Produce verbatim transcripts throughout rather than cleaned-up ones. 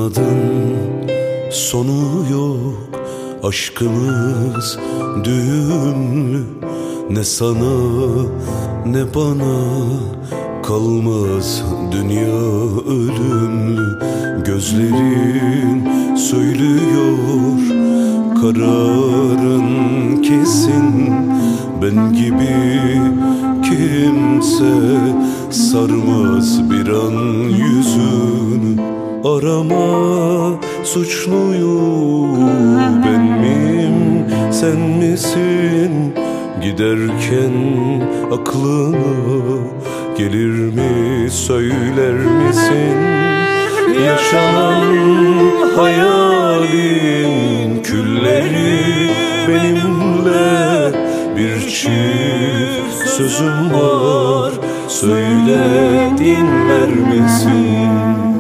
Anladın, sonu yok aşkımız düğümlü. Ne sana ne bana kalmaz dünya ölümlü. Gözlerin söylüyor kararın kesin. Ben gibi kimse sarmaz bir an yüzünü. Arama suçluyu, ben miyim sen misin? Giderken aklına gelir mi, söyler misin? Yaşanan hayalin külleri benimle. Bir çift sözüm var, söyle dinler misin?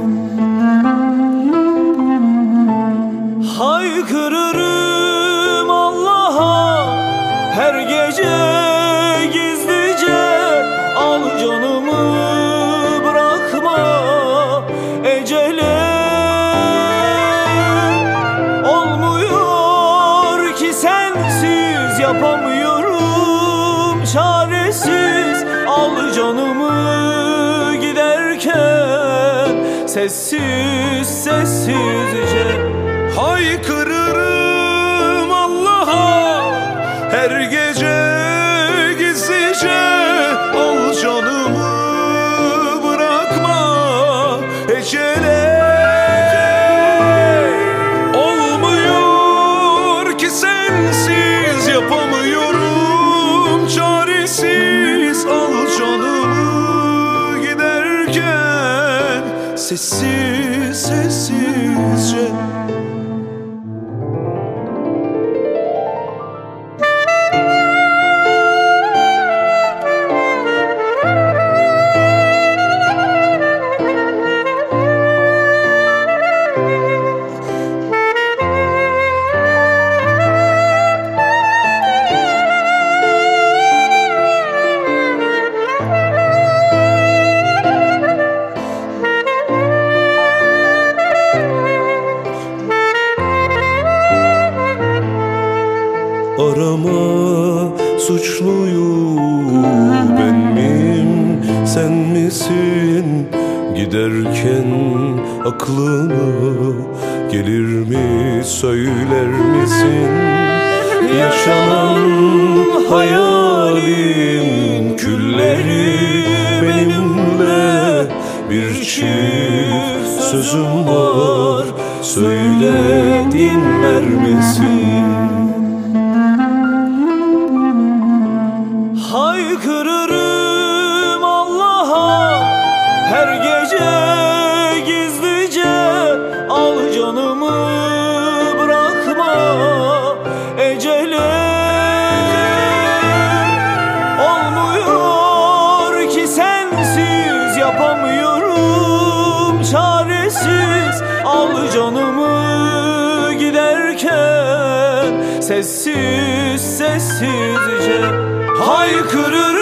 Haykırırım Allah'a her gece gizlice. Al canımı bırakma ecele. Olmuyor ki sensiz, yapamıyorum çaresiz. Al canımı giderken sessiz sessizce. Haykırırım Allah'a her gece gizlice. Al canımı bırakma ecele. Olmuyor ki sensiz, yapamıyorum çaresiz. Al canımı giderken sessiz sessizce. Arama suçluyu, ben miyim sen misin? Giderken aklına gelir mi, söyler misin? Yaşanan hayalin külleri benimle. Bir çift sözüm var, söyle dinler misin? Haykırırım Allah'a her gece gizlice. Al canımı bırakma ecele. Olmuyor ki sensiz, yapamıyorum çaresiz. Al canımı giderken sessiz sessizce. Haykırırım